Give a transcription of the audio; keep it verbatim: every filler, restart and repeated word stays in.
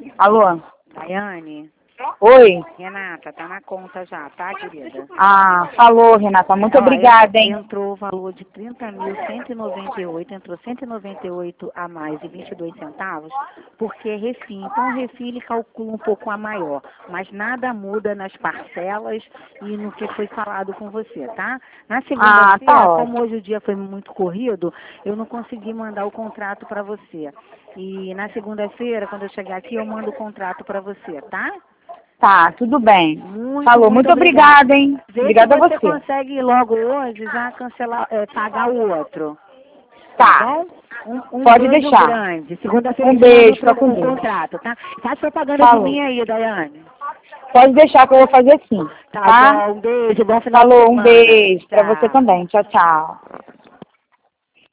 Alô? Daiane? Oi? Renata, tá na conta já, tá, querida? Ah, falou, Renata. Muito Ó, obrigada, hein? Entrou o valor de trinta mil cento e noventa e oito, entrou cento e noventa e oito a mais e vinte e dois centavos, porque é refim. Então, o refim ele calcula um pouco a maior, mas nada muda nas parcelas e no que foi falado com você, tá? Na Ah, segunda-feira, tá como ótimo. hoje o dia foi muito corrido, eu não consegui mandar o contrato para você. E na segunda-feira, quando eu chegar aqui, eu mando o contrato para você, tá? Tá, tudo bem. Muito, Falou. muito Muito obrigada. obrigada, hein? Vê se Obrigada a você você. consegue logo hoje já cancelar, é, pagar o outro. Tá Tá. bom? Um, um Pode beijo deixar. grande. Segunda-feira Um eu te mando beijo. pro, Fica com o Deus. contrato, tá? Faz propaganda de Falou. mim aí, Daiane. Pode deixar que eu vou fazer sim. Tá Tá? bom, um beijo, bom final de Falou. Um semana. beijo pra você Tchau. também. Tchau, tchau.